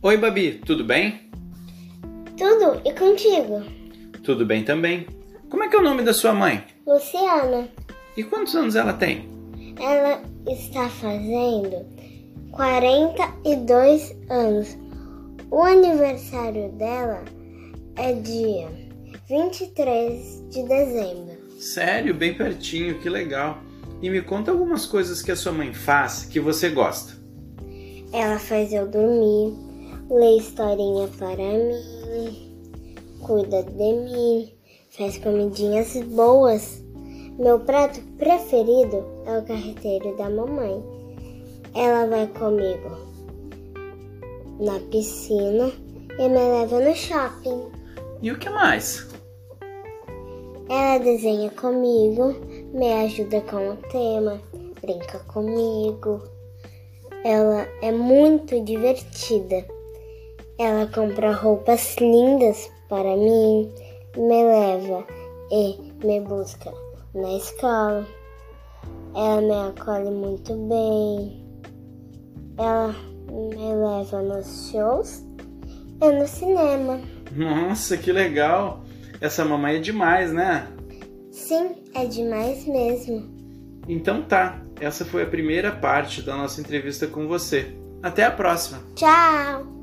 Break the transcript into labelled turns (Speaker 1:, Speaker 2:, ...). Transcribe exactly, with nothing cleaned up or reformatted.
Speaker 1: Oi, Babi, tudo bem?
Speaker 2: Tudo, e contigo?
Speaker 1: Tudo bem também. Como é que é o nome da sua mãe?
Speaker 2: Luciana.
Speaker 1: E quantos anos ela tem?
Speaker 2: Ela está fazendo quarenta e dois anos. O aniversário dela é dia vinte e três de dezembro.
Speaker 1: Sério, bem pertinho, que legal. E me conta algumas coisas que a sua mãe faz que você gosta.
Speaker 2: Ela faz eu dormir, lê historinha para mim, cuida de mim, faz comidinhas boas. Meu prato preferido é o carreteiro da mamãe. Ela vai comigo na piscina e me leva no shopping.
Speaker 1: E o que mais?
Speaker 2: Ela desenha comigo, me ajuda com o tema, brinca comigo. Ela é muito divertida. Ela compra roupas lindas para mim, me leva e me busca na escola. Ela me acolhe muito bem. Ela me leva nos shows e no cinema.
Speaker 1: Nossa, que legal! Essa mamãe é demais, né?
Speaker 2: Sim, é demais mesmo.
Speaker 1: Então tá, essa foi a primeira parte da nossa entrevista com você. Até a próxima!
Speaker 2: Tchau!